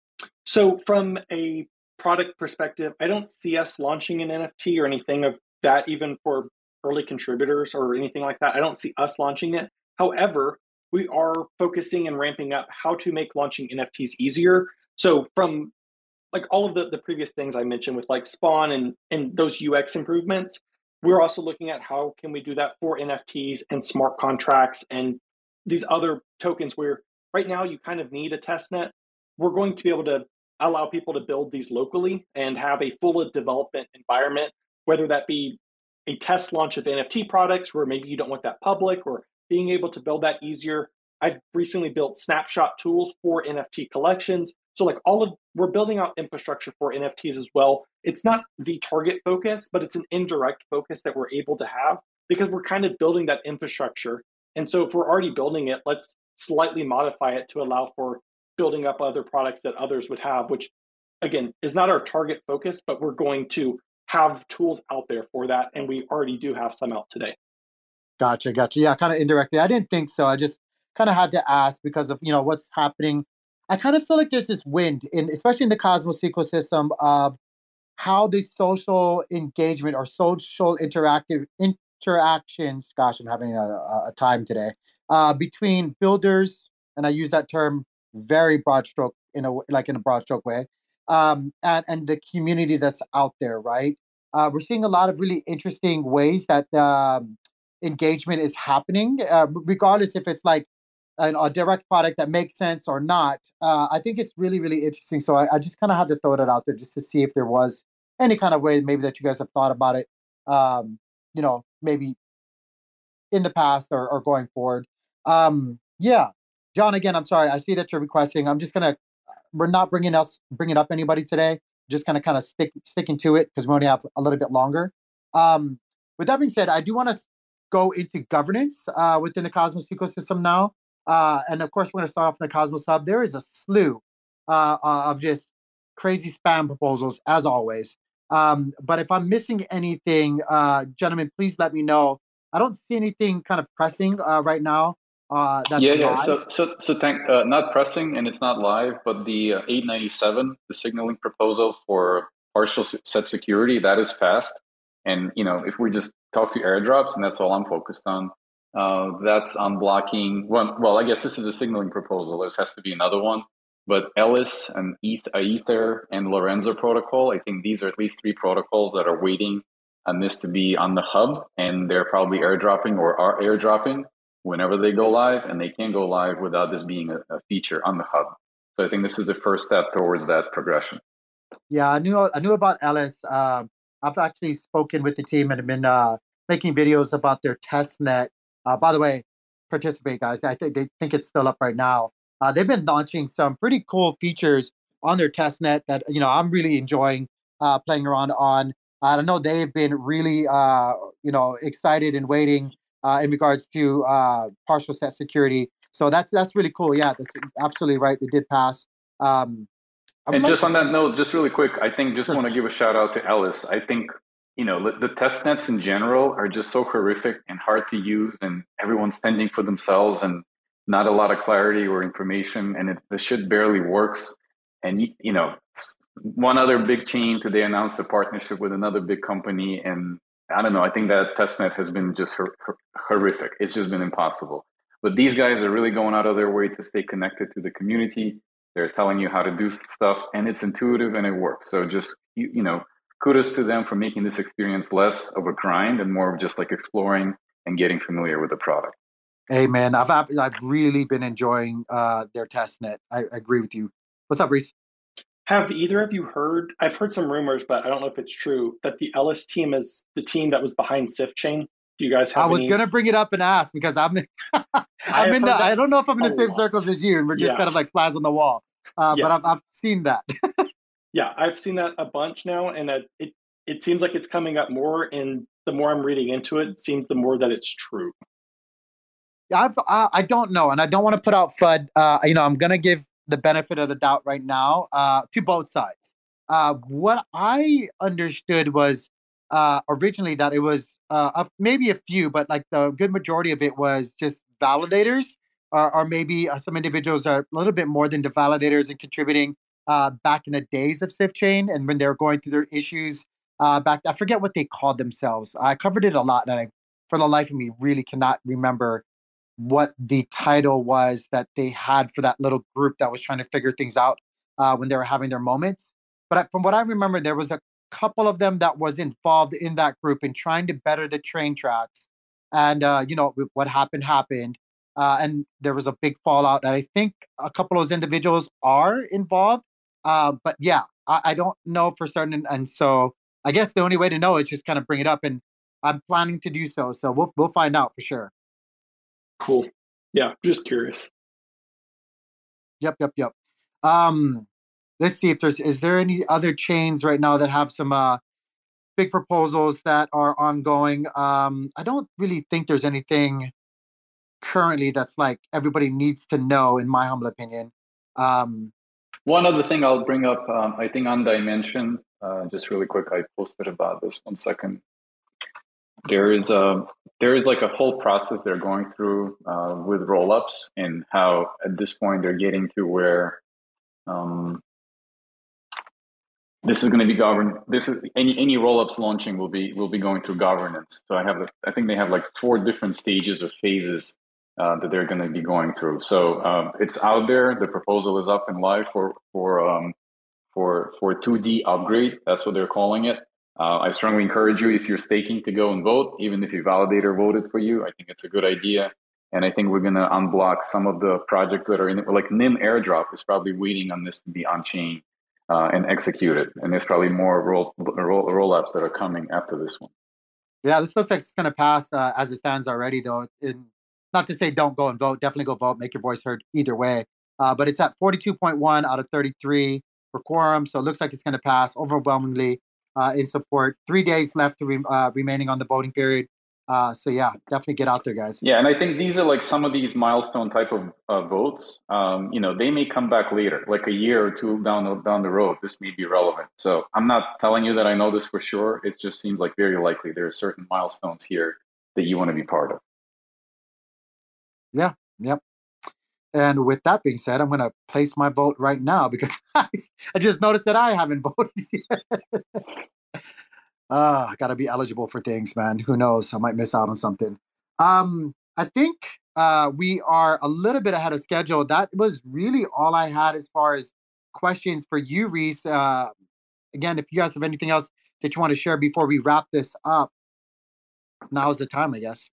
So from a product perspective, I don't see us launching an N F T or anything of that, even for early contributors or anything like that. I don't see us launching it. However, we are focusing and ramping up how to make launching N F Ts easier. So from like all of the, the previous things I mentioned with like Spawn and, and those U X improvements, we're also looking at how can we do that for N F Ts and smart contracts and these other tokens where right now you kind of need a test net. We're going to be able to allow people to build these locally and have a full development environment, whether that be a test launch of N F T products where maybe you don't want that public, or being able to build that easier. I've recently built snapshot tools for N F T collections. So like all of, we're building out infrastructure for N F Ts as well. It's not the target focus, but it's an indirect focus that we're able to have because we're kind of building that infrastructure. And so if we're already building it, let's slightly modify it to allow for building up other products that others would have, which again, is not our target focus, but we're going to have tools out there for that. And we already do have some out today. Gotcha. Gotcha. Yeah. Kind of indirectly. I didn't think so. I just kind of had to ask because of, you know, what's happening. I kind of feel like there's this wind in, especially in the Cosmos ecosystem of how the social engagement or social interactive interactions, gosh, I'm having a, a time today, uh, between builders, and I use that term very broad stroke in a like in a broad stroke way, um, and and the community that's out there, right? Uh, we're seeing a lot of really interesting ways that um, engagement is happening, uh, regardless if it's like an, a direct product that makes sense or not. Uh, I think it's really, really interesting. So I, I just kind of had to throw that out there just to see if there was any kind of way maybe that you guys have thought about it, um, you know, maybe in the past or, or going forward. Um, yeah, John, again, I'm sorry. I see that you're requesting. I'm just going to, we're not bringing us, bringing up anybody today. Just kind of kind of stick, sticking to it because we only have a little bit longer. Um, with that being said, I do want to go into governance uh, within the Cosmos ecosystem now. Uh, and of course, we're going to start off in the Cosmos Hub. There is a slew uh, of just crazy spam proposals, as always. Um, but if I'm missing anything, uh, gentlemen, please let me know. I don't see anything kind of pressing uh, right now. Uh, that's yeah, yeah. live. So, so, so thank. Uh, not pressing, and it's not live, but the uh, eight ninety-seven, the signaling proposal for partial set security, that is passed. And you know, if we just talk to airdrops, and that's all I'm focused on, uh, that's unblocking. Well, well, I guess this is a signaling proposal. There has to be another one. But Ellis and Aether and Lorenzo protocol, I think these are at least three protocols that are waiting on this to be on the hub, and they're probably airdropping or are airdropping whenever they go live, and they can't go live without this being a, a feature on the hub. So I think this is the first step towards that progression. Yeah, I knew I knew about Ellis. Um, I've actually spoken with the team and have been uh, making videos about their test net. Uh, by the way, participate, guys. I think they think it's still up right now. Uh, they've been launching some pretty cool features on their test net that you know I'm really enjoying uh, playing around on. I know they've been really uh, you know excited and waiting uh, in regards to uh, partial set security. So that's that's really cool. Yeah, that's absolutely right. They did pass. Um, and like just on that note, just really quick, I think just sure. want to give a shout out to Ellis. I think you know the test nets in general are just so horrific and hard to use, and everyone's standing for themselves and not a lot of clarity or information, and it, the shit barely works. And you know, one other big chain today announced a partnership with another big company, and I don't know. I think that testnet has been just hor- hor- horrific. It's just been impossible. But these guys are really going out of their way to stay connected to the community. They're telling you how to do stuff, and it's intuitive and it works. So just you, you know, kudos to them for making this experience less of a grind and more of just like exploring and getting familiar with the product. Hey man, I've I've really been enjoying uh, their testnet. I, I agree with you. What's up, Reese? Have either of you heard? I've heard some rumors, but I don't know if it's true that the Ellis team is the team that was behind SifChain. Do you guys have? I was any... gonna bring it up and ask because I'm I'm in the. I don't know if I'm in the same lot. circles as you, and we're just yeah. kind of like flies on the wall. Uh, yeah. But I've I've seen that. Yeah, I've seen that a bunch now, and uh, it it seems like it's coming up more. And the more I'm reading into it, it seems the more that it's true. I've I, I don't know, and I don't want to put out F U D. Uh, you know, I'm gonna give the benefit of the doubt right now uh, to both sides. Uh, what I understood was uh, originally that it was uh, a, maybe a few, but like the good majority of it was just validators, or, or maybe uh, some individuals are a little bit more than the validators and contributing uh, back in the days of SwiftChain and when they were going through their issues. Uh, back, I forget what they called themselves. I covered it a lot, and I, for the life of me, really cannot remember what the title was that they had for that little group that was trying to figure things out uh, when they were having their moments. But I, from what I remember, there was a couple of them that was involved in that group in trying to better the train tracks. And uh, you know what happened happened, uh, and there was a big fallout. And I think a couple of those individuals are involved. Uh, but yeah, I, I don't know for certain, and, and so I guess the only way to know is just kind of bring it up, and I'm planning to do so. So we'll we'll find out for sure. Cool. Yeah, just curious. Yep, yep, yep. Um, let's see if there's is there any other chains right now that have some uh big proposals that are ongoing. Um, I don't really think there's anything currently that's like everybody needs to know, in my humble opinion. Um, One other thing I'll bring up, um, I think on Dimension, uh, just really quick, I posted about this one second. There is a there is like a whole process they're going through uh, with rollups, and how at this point they're getting to where um, this is going to be governed. This is any any rollups launching will be will be going through governance. So I have the, I think they have like four different stages or phases uh, that they're going to be going through. So um, it's out there. The proposal is up and live for for um, for for two D upgrade. That's what they're calling it. Uh, I strongly encourage you, if you're staking, to go and vote, even if your validator voted for you. I think it's a good idea. And I think we're going to unblock some of the projects that are in it. Like N I M airdrop is probably waiting on this to be on chain uh, and executed. And there's probably more roll, roll, roll ups that are coming after this one. yeah, this looks like it's going to pass uh, as it stands already, though. In, not to say don't go and vote. Definitely go vote. Make your voice heard either way. Uh, but it's at forty-two point one out of thirty-three for quorum. So it looks like it's going to pass overwhelmingly uh, in support. Three days left to re- uh, remaining on the voting period. Uh, so yeah, definitely get out there, guys. Yeah, and I think these are like some of these milestone type of uh, votes. Um, you know, they may come back later, like a year or two down the, down the road. This may be relevant. So I'm not telling you that I know this for sure. It just seems like very likely there are certain milestones here that you want to be part of. Yeah, yep. And with that being said, I'm going to place my vote right now because I, I just noticed that I haven't voted yet. uh, I got to be eligible for things, man. Who knows? I might miss out on something. Um, I think uh, we are a little bit ahead of schedule. That was really all I had as far as questions for you, Reese. Uh, again, if you guys have anything else that you want to share before we wrap this up, now's the time, I guess.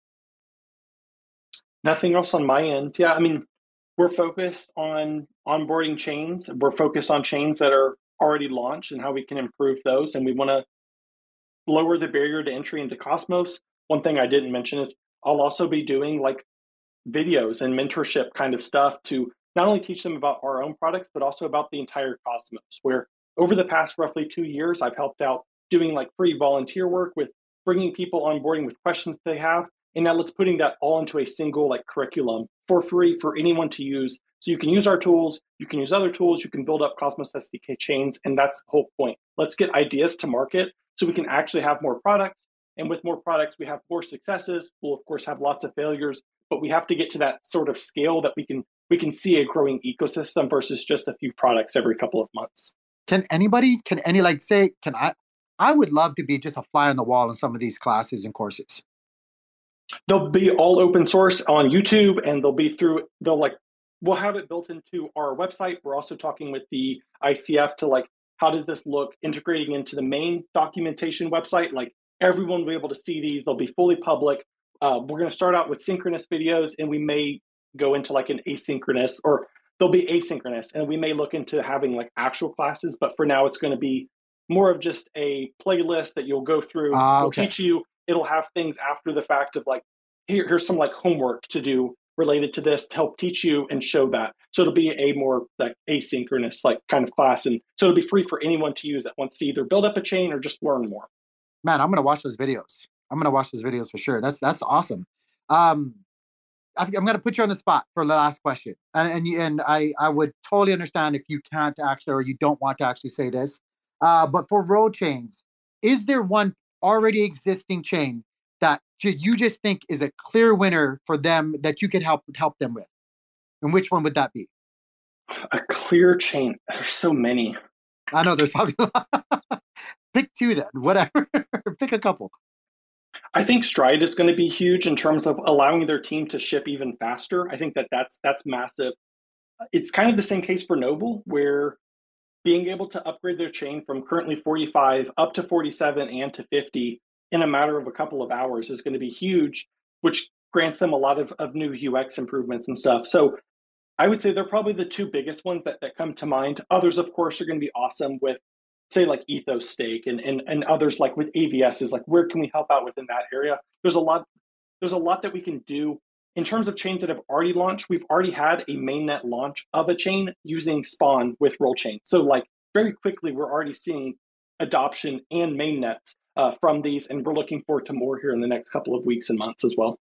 Nothing else on my end. Yeah, I mean, we're focused on onboarding chains. We're focused on chains that are already launched and how we can improve those. And we want to lower the barrier to entry into Cosmos. One thing I didn't mention is I'll also be doing like videos and mentorship kind of stuff to not only teach them about our own products, but also about the entire Cosmos, where over the past roughly two years, I've helped out doing like free volunteer work with bringing people on boarding with questions they have. And now let's putting that all into a single like curriculum for free for anyone to use. So you can use our tools, you can use other tools, you can build up Cosmos S D K chains. And that's the whole point. Let's get ideas to market so we can actually have more products. And with more products, we have more successes. We'll of course have lots of failures, but we have to get to that sort of scale that we can we can see a growing ecosystem versus just a few products every couple of months. Can anybody, can any like say, can I, I would love to be just a fly on the wall in some of these classes and courses. They'll be all open source on YouTube, and they'll be through, they'll like, we'll have it built into our website. We're also talking with the I C F to like, how does this look integrating into the main documentation website? Like everyone will be able to see these. They'll be fully public. Uh, we're going to start out with synchronous videos, and we may go into like an asynchronous, or they'll be asynchronous, and we may look into having like actual classes. But for now, it's going to be more of just a playlist that you'll go through. Uh, we'll okay. teach you. It'll have things after the fact of like, here, here's some like homework to do related to this to help teach you and show that. So it'll be a more like asynchronous like kind of class. And so it'll be free for anyone to use that wants to either build up a chain or just learn more. Man, I'm going to watch those videos. I'm going to watch those videos for sure. That's, that's awesome. Um, I, I'm going to put you on the spot for the last question. And, and, and I, I would totally understand if you can't actually, or you don't want to actually say this. Uh, but for road chains, is there one already existing chain that you just think is a clear winner for them that you could help help them with? And which one would that be? A clear chain. There's so many. I know there's probably a lot. Pick two then, whatever. Pick a couple. I think Stride is going to be huge in terms of allowing their team to ship even faster. I think that that's, that's massive. It's kind of the same case for Noble, where being able to upgrade their chain from currently forty-five up to forty-seven and to fifty in a matter of a couple of hours is going to be huge, which grants them a lot of, of new U X improvements and stuff. So I would say they're probably the two biggest ones that, that come to mind. Others, of course, are going to be awesome with, say, like Ethos Stake and, and, and others like with A V S is like, where can we help out within that area? There's a lot, there's a lot that we can do. In terms of chains that have already launched, we've already had a mainnet launch of a chain using Spawn with Rollchain. So like very quickly, we're already seeing adoption and mainnets uh, from these, and we're looking forward to more here in the next couple of weeks and months as well.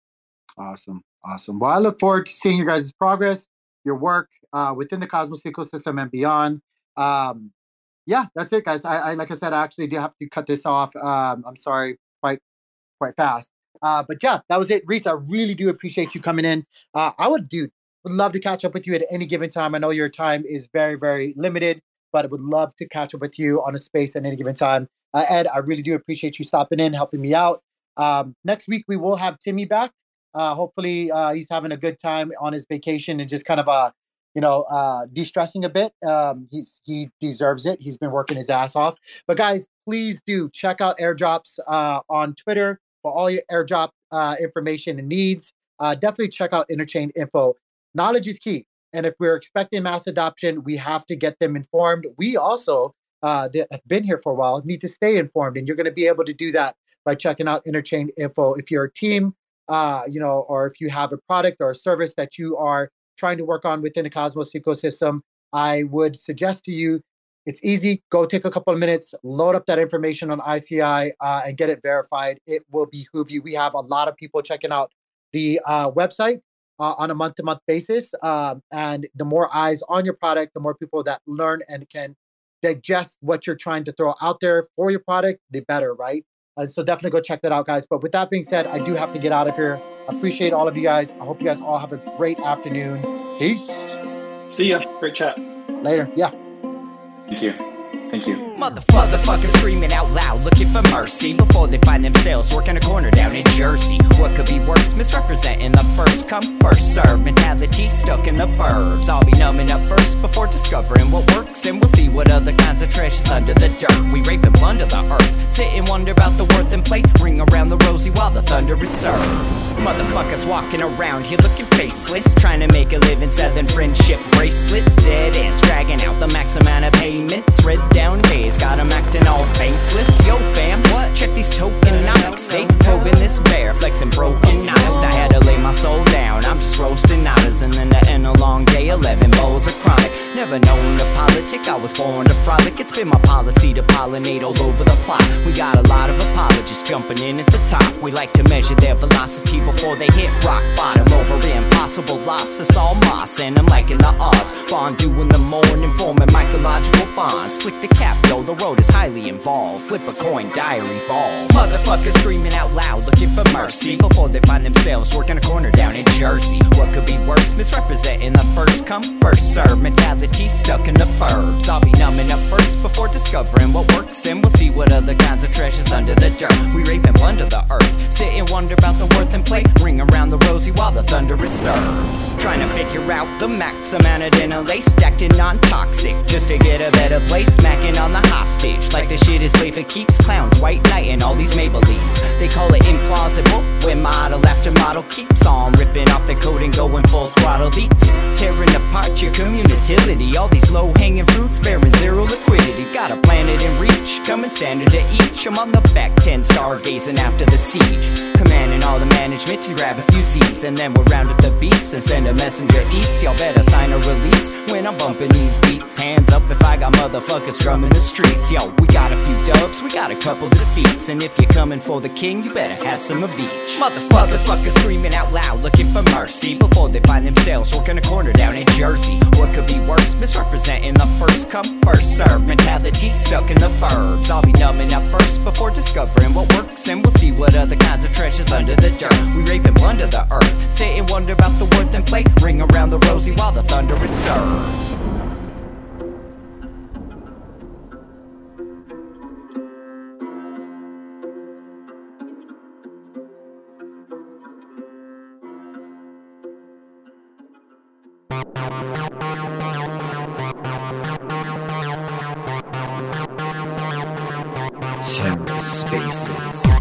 Awesome. Awesome. Well, I look forward to seeing your guys' progress, your work uh, within the Cosmos ecosystem and beyond. Um, yeah, that's it, guys. I, I like I said, I actually do have to cut this off. Um, I'm sorry, quite quite fast. Uh, but yeah, that was it. Reese, I really do appreciate you coming in. Uh, I would, dude, would love to catch up with you at any given time. I know your time is very, very limited, but I would love to catch up with you on a space at any given time. Uh, Ed, I really do appreciate you stopping in, helping me out. Um, next week, we will have Timmy back. Uh, hopefully, uh, he's having a good time on his vacation and just kind of, uh, you know, uh, de-stressing a bit. Um, he's, he deserves it. He's been working his ass off. But guys, please do check out Airdrops uh, on Twitter for all your airdrop uh, information and needs. Uh, definitely check out Interchain Info. Knowledge is key. And if we're expecting mass adoption, we have to get them informed. We also, uh, that have been here for a while, need to stay informed. And you're going to be able to do that by checking out Interchain Info. If you're a team, uh, you know, or if you have a product or a service that you are trying to work on within the Cosmos ecosystem, I would suggest to you, it's easy. Go take a couple of minutes, load up that information on I C I uh, and get it verified. It will behoove you. We have a lot of people checking out the uh, website uh, on a month-to-month basis. Um, and the more eyes on your product, the more people that learn and can digest what you're trying to throw out there for your product, the better, right? Uh, so definitely go check that out, guys. But with that being said, I do have to get out of here. Appreciate all of you guys. I hope you guys all have a great afternoon. Peace. See ya. Great chat. Later. Yeah. Thank you. Thank you. Motherfuckers screaming out loud, looking for mercy before they find themselves working a corner down in Jersey. What could be worse? Misrepresenting the first come, first serve mentality stuck in the burbs. I'll be numbing up first before discovering what works, and we'll see what other kinds of treasures under the dirt. We rape and plunder the earth, sit and wonder about the worth and play, ring around the rosy while the thunder is served. Motherfuckers walking around here looking faceless, trying to make a living selling friendship bracelets. Dead ends dragging out the max amount of payments. Red down days got them acting all bankless. Yo fam, what? Check these tokenomics. They probing this bear, flexing broken honest. I had to lay my soul down, I'm just roasting otters. And then to end a long day, eleven bowls of chronic. Never known to politic, I was born to frolic. It's been my policy to pollinate all over the plot. We got a lot of apologists jumping in at the top. We like to measure their velocity before they hit rock bottom. Over impossible loss, it's all moss. And I'm liking the odds, fondue in the morning, forming mycological bonds. Flick the cap, yo, the road is highly involved. Flip a coin, diary evolve. Motherfuckers screaming out loud, looking for mercy before they find themselves working a corner down in Jersey. What could be worse? Misrepresenting the first come, first serve mentality stuck in the burbs. I'll be numbing up first before discovering what works, and we'll see what other kinds of treasures under the dirt. We rape and plunder the earth, sit and wonder about the worth and play, ring around the rosy while the thunder is served. Trying to figure out the max amount of dinner lace stacked in non-toxic just to get a better place. Smacking on the hostage like the shit is play for keeps. Clowns, white knight, and all these Maybellines. They call it implausible when model after model bottle keeps on ripping off the coat and going full throttle. Beats tearing apart your community. All these low-hanging fruits bearing zero liquidity. Got a planet in reach, coming standard to each. I'm on the back ten, stargazing after the siege, commanding all the management to grab a few C's, and then we'll round up the beasts and send a messenger east. Y'all better sign a release when I'm bumping these beats. Hands up if I got motherfuckers drumming the streets. Yo, we got a few dubs, we got a couple defeats, and if you're coming for the king, you better have some of each. Motherfuckers, fuckers screaming out loud, looking for mercy before they find themselves working a corner down in Jersey. What could be worse? Misrepresenting the first come, first serve mentality stuck in the burbs. I'll be numbing up first before discovering what works, and we'll see what other kinds of treasures under the dirt. We rape and plunder the earth, sit and wonder about the worth and play. Ring around the rosy while the thunder is served. TerraSpaces.